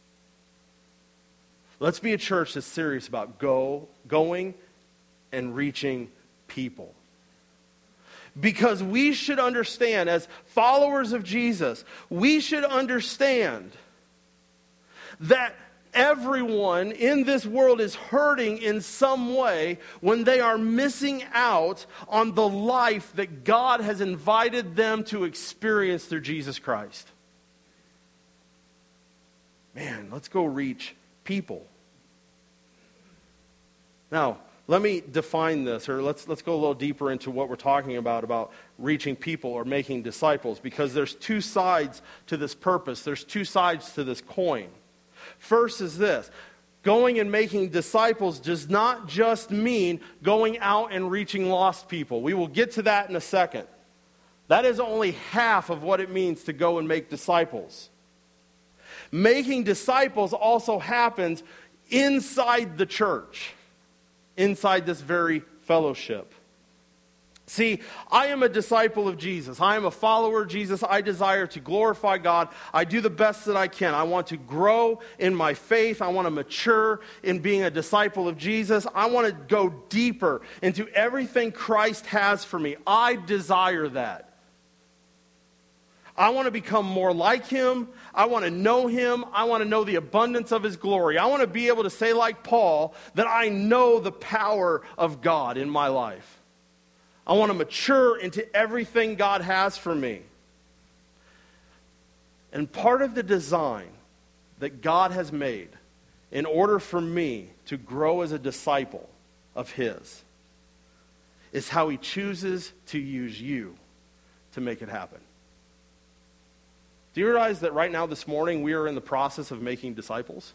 Let's be a church that's serious about go, going and reaching people. Because we should understand, as followers of Jesus, we should understand that everyone in this world is hurting in some way when they are missing out on the life that God has invited them to experience through Jesus Christ. Man, let's go reach people. Now, Let me define this, or let's let's go a little deeper into what we're talking about, about reaching people or making disciples, because there's two sides to this purpose. There's two sides to this coin. First is this. Going and making disciples does not just mean going out and reaching lost people. We will get to that in a second. That is only half of what it means to go and make disciples. Making disciples also happens inside the church, inside this very fellowship. See, I am a disciple of Jesus. I am a follower of Jesus. I desire to glorify God. I do the best that I can. I want to grow in my faith. I want to mature in being a disciple of Jesus. I want to go deeper into everything Christ has for me. I desire that. I want to become more like Him. I want to know Him. I want to know the abundance of His glory. I want to be able to say like Paul that I know the power of God in my life. I want to mature into everything God has for me. And part of the design that God has made in order for me to grow as a disciple of His is how He chooses to use you to make it happen. Do you realize that right now this morning we are in the process of making disciples?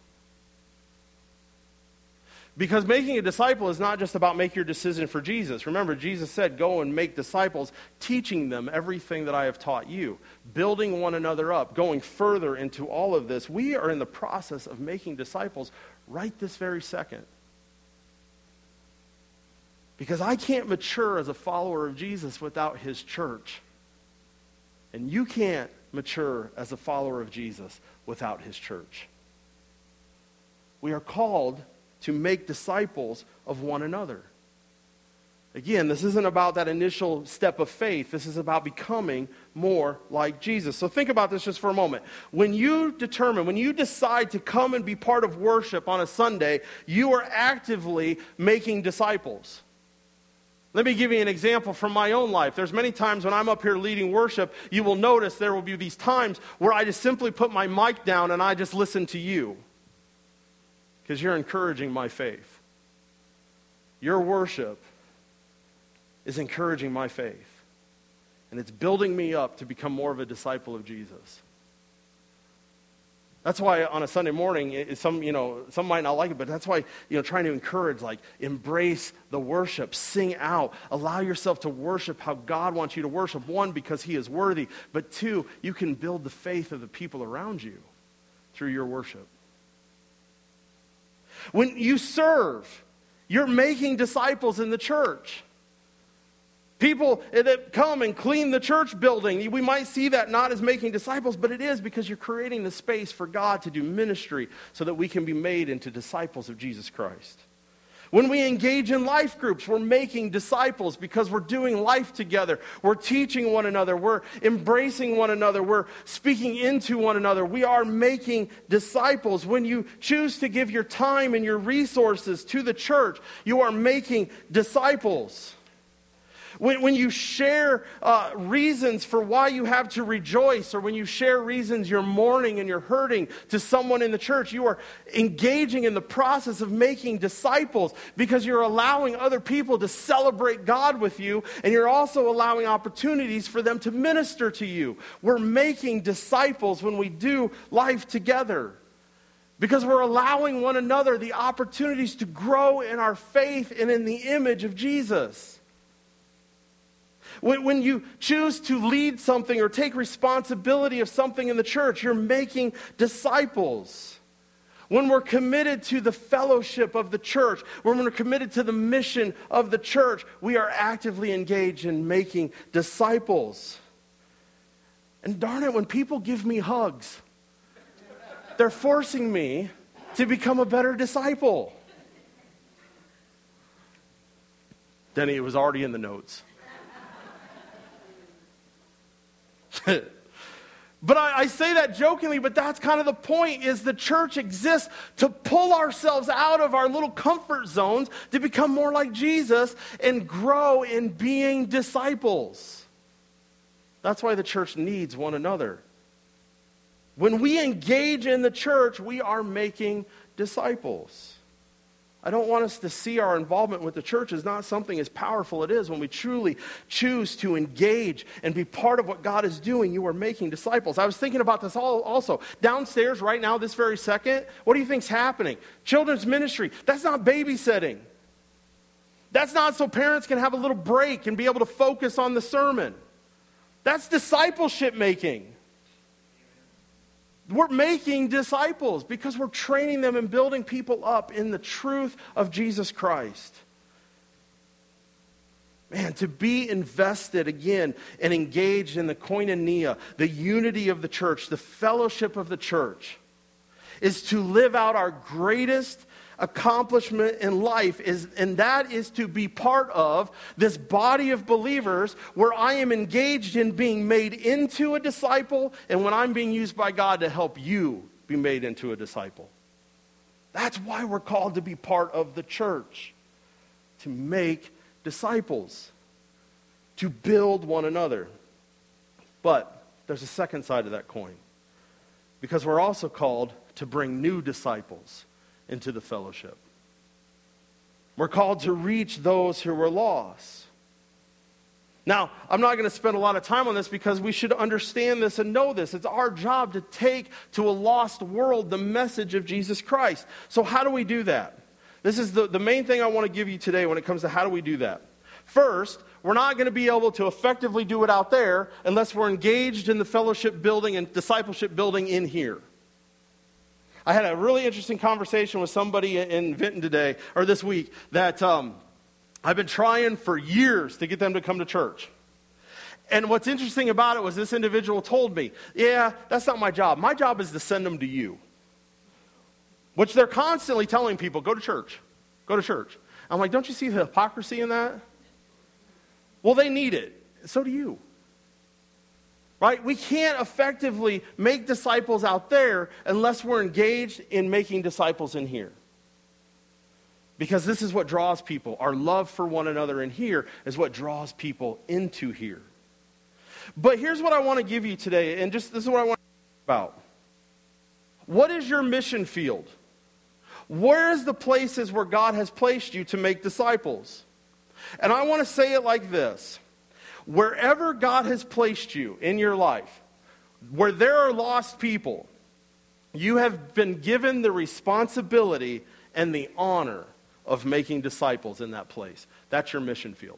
Because making a disciple is not just about make your decision for Jesus. Remember, Jesus said, go and make disciples, teaching them everything that I have taught you, building one another up, going further into all of this. We are in the process of making disciples right this very second. Because I can't mature as a follower of Jesus without His church. And you can't mature as a follower of Jesus without His church. We are called to make disciples of one another. Again, this isn't about that initial step of faith. This is about becoming more like Jesus. So think about this just for a moment. When you determine, when you decide to come and be part of worship on a Sunday, you are actively making disciples. Let me give you an example from my own life. There's many times when I'm up here leading worship, you will notice there will be these times where I just simply put my mic down and I just listen to you. Because you're encouraging my faith. Your worship is encouraging my faith. And it's building me up to become more of a disciple of Jesus. That's why on a Sunday morning, it, some, you know, some might not like it, but that's why, you know, trying to encourage, like, embrace the worship, sing out, allow yourself to worship how God wants you to worship. One, because He is worthy, but two, you can build the faith of the people around you through your worship. When you serve, you're making disciples in the church. People that come and clean the church building, we might see that not as making disciples, but it is because you're creating the space for God to do ministry so that we can be made into disciples of Jesus Christ. When we engage in life groups, we're making disciples because we're doing life together. We're teaching one another. We're embracing one another. We're speaking into one another. We are making disciples. When you choose to give your time and your resources to the church, you are making disciples. When, when you share uh, reasons for why you have to rejoice, or when you share reasons you're mourning and you're hurting to someone in the church, you are engaging in the process of making disciples because you're allowing other people to celebrate God with you, and you're also allowing opportunities for them to minister to you. We're making disciples when we do life together because we're allowing one another the opportunities to grow in our faith and in the image of Jesus. When, when you choose to lead something or take responsibility of something in the church, you're making disciples. When we're committed to the fellowship of the church, when we're committed to the mission of the church, we are actively engaged in making disciples. And darn it, when people give me hugs, they're forcing me to become a better disciple. Denny, it was already in the notes. But I, I say that jokingly, but that's kind of the point, is the church exists to pull ourselves out of our little comfort zones to become more like Jesus and grow in being disciples. That's why the church needs one another. When we engage in the church, we are making disciples. I don't want us to see our involvement with the church as not something as powerful it is when we truly choose to engage and be part of what God is doing. You are making disciples. I was thinking about this all also. Downstairs right now, this very second, what do you think's happening? Children's ministry. That's not babysitting. That's not so parents can have a little break and be able to focus on the sermon. That's discipleship making. We're making disciples because we're training them and building people up in the truth of Jesus Christ. Man, to be invested again and engaged in the koinonia, the unity of the church, the fellowship of the church, is to live out our greatest accomplishment in life, is, and that is to be part of this body of believers where I am engaged in being made into a disciple, and when I'm being used by God to help you be made into a disciple. That's why we're called to be part of the church, to make disciples, to build one another. But there's a second side of that coin, because we're also called to bring new disciples into the fellowship. We're called to reach those who were lost. Now, I'm not going to spend a lot of time on this because we should understand this and know this. It's our job to take to a lost world the message of Jesus Christ. So how do we do that? This is the, the main thing I want to give you today when it comes to how do we do that. First, we're not going to be able to effectively do it out there unless we're engaged in the fellowship building and discipleship building in here. I had a really interesting conversation with somebody in Vinton today, or this week, that um, I've been trying for years to get them to come to church. And what's interesting about it was this individual told me, yeah, that's not my job. My job is to send them to you. Which they're constantly telling people, go to church, go to church. I'm like, don't you see the hypocrisy in that? Well, they need it. So do you. Right? We can't effectively make disciples out there unless we're engaged in making disciples in here. Because this is what draws people. Our love for one another in here is what draws people into here. But here's what I want to give you today, and just this is what I want to talk about. What is your mission field? Where is the places where God has placed you to make disciples? And I want to say it like this. Wherever God has placed you in your life, where there are lost people, you have been given the responsibility and the honor of making disciples in that place. That's your mission field.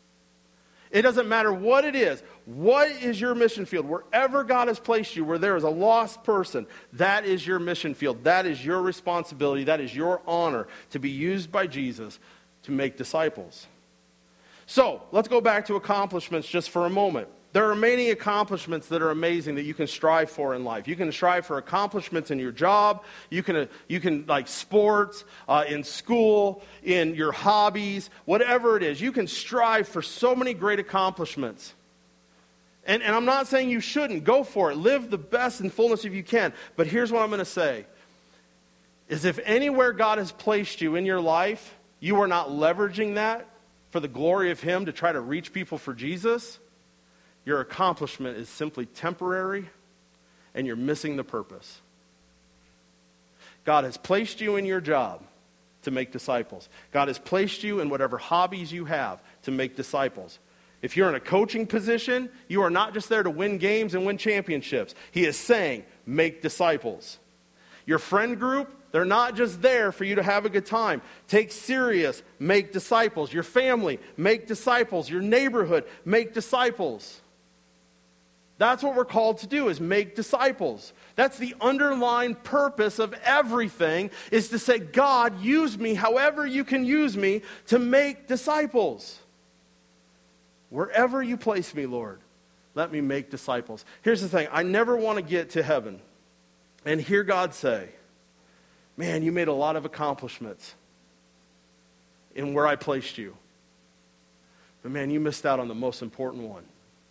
It doesn't matter what it is. What is your mission field? Wherever God has placed you, where there is a lost person, that is your mission field. That is your responsibility. That is your honor to be used by Jesus to make disciples. So, let's go back to accomplishments just for a moment. There are many accomplishments that are amazing that you can strive for in life. You can strive for accomplishments in your job. You can, uh, you can like sports, uh, in school, in your hobbies, whatever it is. You can strive for so many great accomplishments. And, and I'm not saying you shouldn't. Go for it. Live the best and fullness if you can. But here's what I'm going to say. Is if anywhere God has placed you in your life, you are not leveraging that for the glory of Him to try to reach people for Jesus, your accomplishment is simply temporary and you're missing the purpose. God has placed you in your job to make disciples. God has placed you in whatever hobbies you have to make disciples. If you're in a coaching position, you are not just there to win games and win championships. He is saying, make disciples. Your friend group, they're not just there for you to have a good time. Take serious, make disciples. Your family, make disciples. Your neighborhood, make disciples. That's what we're called to do, is make disciples. That's the underlying purpose of everything, is to say, God, use me however you can use me to make disciples. Wherever you place me, Lord, let me make disciples. Here's the thing. I never want to get to heaven and hear God say, man, you made a lot of accomplishments in where I placed you. But man, you missed out on the most important one.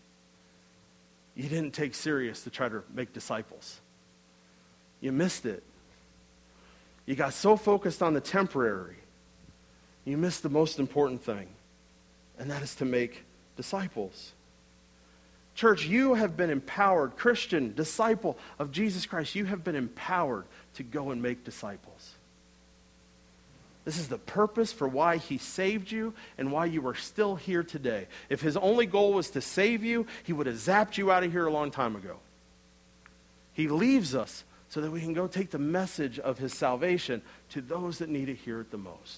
You didn't take serious to try to make disciples. You missed it. You got so focused on the temporary, you missed the most important thing, and that is to make disciples. Church, you have been empowered, Christian, disciple of Jesus Christ, you have been empowered to go and make disciples. This is the purpose for why he saved you and why you are still here today. If his only goal was to save you, he would have zapped you out of here a long time ago. He leaves us so that we can go take the message of his salvation to those that need to hear it the most.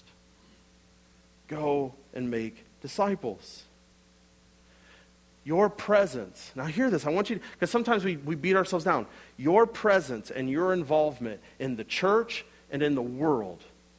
Go and make disciples. Your presence, now hear this, I want you to, because sometimes we, we beat ourselves down. Your presence and your involvement in the church and in the world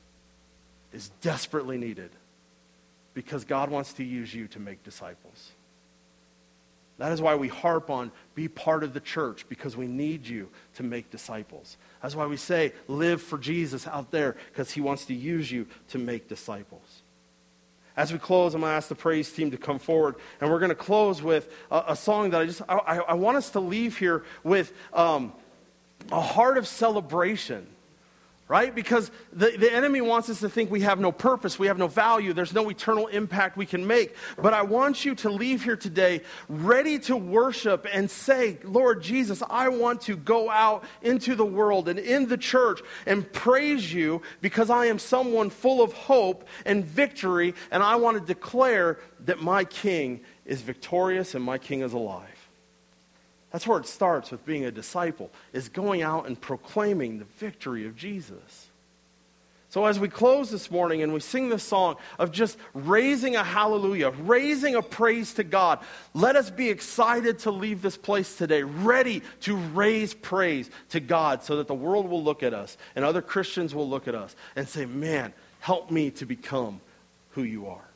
is desperately needed because God wants to use you to make disciples. That is why we harp on be part of the church, because we need you to make disciples. That's why we say live for Jesus out there, because he wants to use you to make disciples. As we close, I'm going to ask the praise team to come forward, and we're going to close with a, a song that I just, I, I want us to leave here with um, a heart of celebration. Right? Because the, the enemy wants us to think we have no purpose, we have no value, there's no eternal impact we can make. But I want you to leave here today ready to worship and say, Lord Jesus, I want to go out into the world and in the church and praise you because I am someone full of hope and victory, and I want to declare that my King is victorious and my King is alive. That's where it starts with being a disciple, is going out and proclaiming the victory of Jesus. So as we close this morning and we sing this song of just raising a hallelujah, raising a praise to God, let us be excited to leave this place today, ready to raise praise to God so that the world will look at us and other Christians will look at us and say, man, help me to become who you are.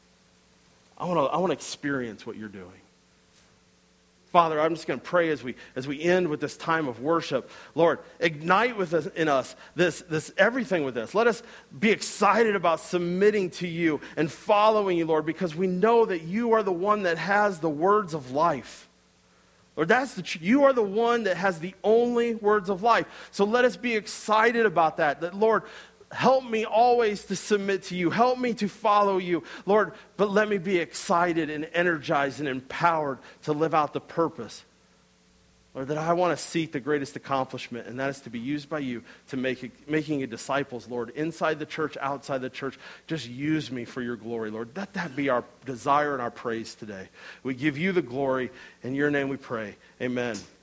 I want to I want to experience what you're doing. Father, I'm just going to pray as we as we end with this time of worship. Lord, ignite with us, in us this, this everything with us. Let us be excited about submitting to you and following you, Lord, because we know that you are the one that has the words of life. Lord, that's the you are the one that has the only words of life. So let us be excited about that. That, Lord, help me always to submit to you. Help me to follow you, Lord, but let me be excited and energized and empowered to live out the purpose. Lord, that I want to seek the greatest accomplishment, and that is to be used by you to make it, making you disciples, Lord, inside the church, outside the church. Just use me for your glory, Lord. Let that be our desire and our praise today. We give you the glory. In your name we pray. Amen.